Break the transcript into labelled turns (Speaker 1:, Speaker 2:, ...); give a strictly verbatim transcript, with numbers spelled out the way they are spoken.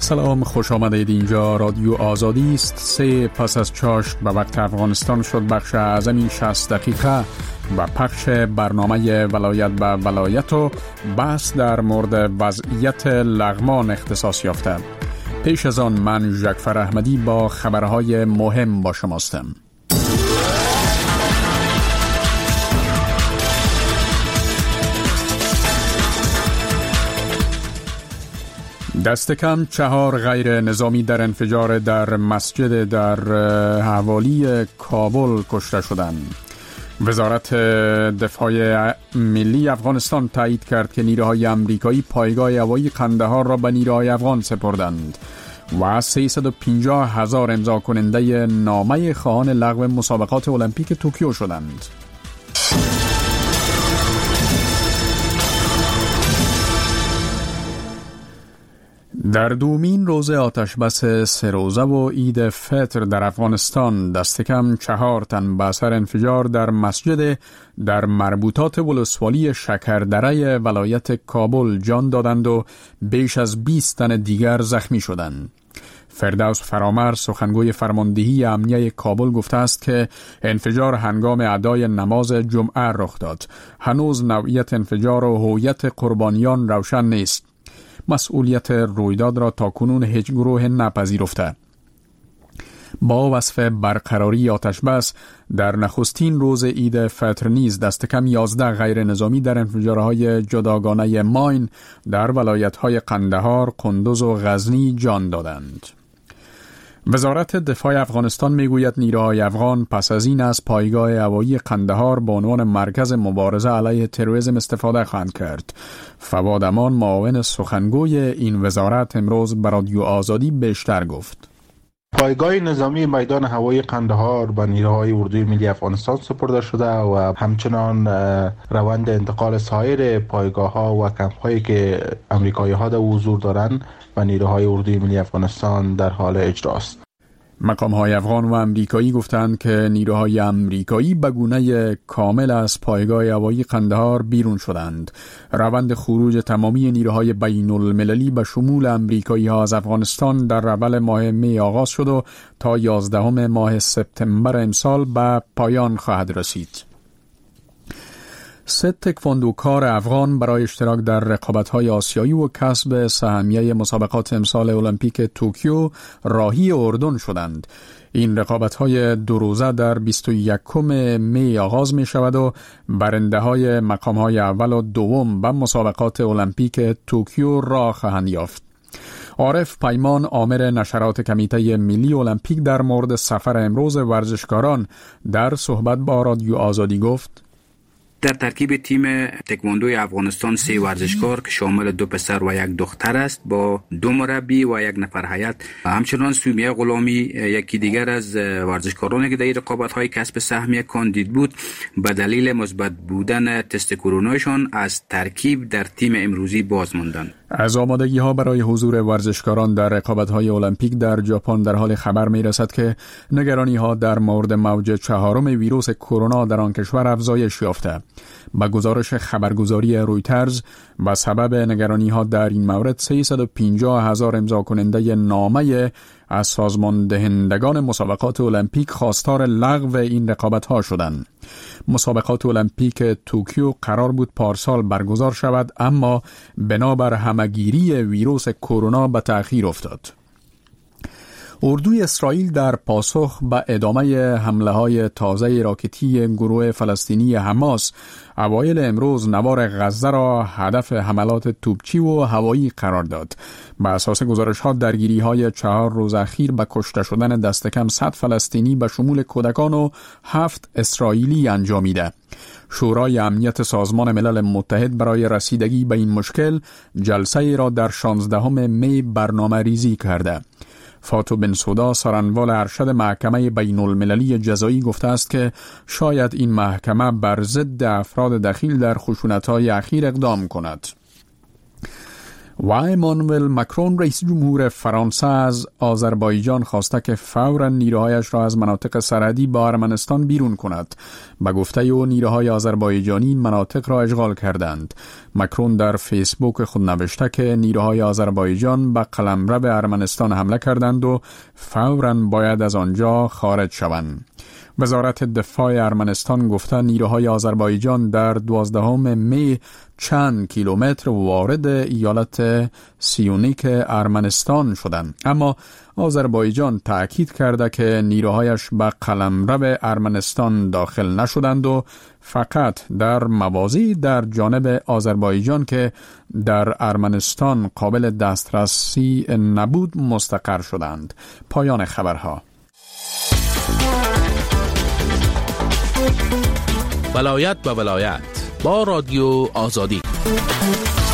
Speaker 1: سلام، خوش آمدید. اینجا رادیو آزادی است. سه پس از چاشت به وقت افغانستان شد بخش اعظمی شصت دقیقه و پخش برنامه ولایت به ولایت و بحث در مورد وضعیت لغمان اختصاص یافته. پیش از آن من جعفر احمدی با خبرهای مهم با شماستم. دست کم چهار غیر نظامی در انفجار در مسجد در حوالی کابل کشته شدند. وزارت دفاع ملی افغانستان تایید کرد که نیروهای آمریکایی پایگاه هوایی قندهار را به نیروهای افغان سپردند و سیصد و پنجاه هزار امضا کننده نامه خواهان لغو مسابقات المپیک توکیو شدند. در دومین روز آتشبس سه روزه و عید فطر در افغانستان دست کم چهار تن به اثر انفجار در مسجد در مربوطات ولسوالی شکردره ولایت کابل جان دادند و بیش از بیست تن دیگر زخمی شدند. فردوس فرامرد سخنگوی فرماندهی امنیه کابل گفته است که انفجار هنگام ادای نماز جمعه رخ داد. هنوز نوعیت انفجار و هویت قربانیان روشن نیست. مسئولیت رویداد را تاکنون هیچ گروه نپذیرفته. با وصف برقراری آتشبس در نخستین روز عید فطر نیز دست کم یازده غیر نظامی در انفجارهای جداگانه ماین در ولایت‌های قندهار، قندوز و غزنی جان دادند. وزارت دفاع افغانستان میگوید نیروهای افغان پس از این از پایگاه هوایی قندهار به عنوان مرکز مبارزه علیه تروریسم استفاده خواهند کرد. فواد امان معاون سخنگوی این وزارت امروز به رادیو آزادی بیشتر گفت.
Speaker 2: پایگاه نظامی میدان هوایی قندهار به نیروهای اردوی ملی افغانستان سپرده شده و همچنان روند انتقال سایر پایگاه ها و کمپ هایی که امریکایی ها در حضور دارند و نیروهای اردوی ملی افغانستان در حال اجراست.
Speaker 1: مقام های افغان و امریکایی گفتند که نیروهای امریکایی به گونه کامل از پایگاه هوایی قندهار بیرون شدند. روند خروج تمامی نیروهای بین المللی به شمول امریکایی ها از افغانستان در اول ماه می آغاز شد و تا یازدهم ماه سپتامبر امسال به پایان خواهد رسید. سه تکواندوکار افغان برای اشتراک در رقابت‌های آسیایی و کسب سهمیه مسابقات امسال المپیک توکیو راهی اردن شدند. این رقابت‌های دو روزه در بیست و یکم می آغاز می شود و برنده‌های مقام‌های اول و دوم به مسابقات المپیک توکیو راه خواهند یافت. عارف پیمان آمر نشرات کمیته ملی المپیک در مورد سفر امروز ورزشکاران در صحبت با رادیو آزادی گفت:
Speaker 3: در ترکیب تیم تکواندوی افغانستان سه ورزشکار که شامل دو پسر و یک دختر است با دو مربی و یک نفر هیئت، همچنان سومیه غلامی یکی دیگر از ورزشکارانی که در رقابت‌های کسب سهمیه کاندید بود به دلیل مثبت بودن تست کرونایشان از ترکیب در تیم امروزی باز ماندند.
Speaker 1: از آمادگی ها برای حضور ورزشکاران در رقابت‌های المپیک در ژاپن در حال خبر می رسد که نگرانی ها در مورد موج چهارم ویروس کرونا در آن کشور افزایش یافته. با گزارش خبرگزاری رویترز و سبب نگرانی ها در این مورد سیصد و پنجاه هزار امضا کننده نامه از سازمان دهندگان مسابقات المپیک خواستار لغو این رقابت ها شدند. مسابقات المپیک توکیو قرار بود پارسال برگزار شود، اما بنابر همهگیری ویروس کرونا به تأخیر افتاد. اردوی اسرائیل در پاسخ به ادامه حمله‌های تازه راکتی گروه فلسطینی حماس اوایل امروز نوار غزه را هدف حملات توپچی و هوایی قرار داد. بر اساس گزارش‌ها درگیری‌های چهار روز اخیر به کشته شدن دست کم صد فلسطینی به شمول کودکان و هفت اسرائیلی انجامیده. شورای امنیت سازمان ملل متحد برای رسیدگی به این مشکل جلسه را در شانزدهم می برنامه ریزی کرده. فاتو بن سودا سرانوال ارشد محکمه بین المللی جزایی گفته است که شاید این محکمه بر ضد افراد دخیل در خشونت‌های اخیر اقدام کند. و ایمانوئل مکرون رئیس جمهور فرانسه از آذربایجان خواسته که فوراً نیروهایش را از مناطق سرحدی با ارمنستان بیرون کند. به گفته او نیروهای آذربایجانی مناطق را اشغال کردند. مکرون در فیسبوک خود نوشته که نیروهای آذربایجان به قلمرو ارمنستان حمله کردند و فوراً باید از آنجا خارج شوند. وزارت دفاع ارمنستان گفته نیروهای آذربایجان در دوازدهم می چند کیلومتر وارد ایالت سیونیک ارمنستان شدند، اما آذربایجان تأکید کرده که نیروهایش به قلمرو ارمنستان داخل نشدند و فقط در مواضعی در جانب آذربایجان که در ارمنستان قابل دسترسی نبود مستقر شدند. پایان خبرها.
Speaker 4: ولایت به ولایت با رادیو آزادی.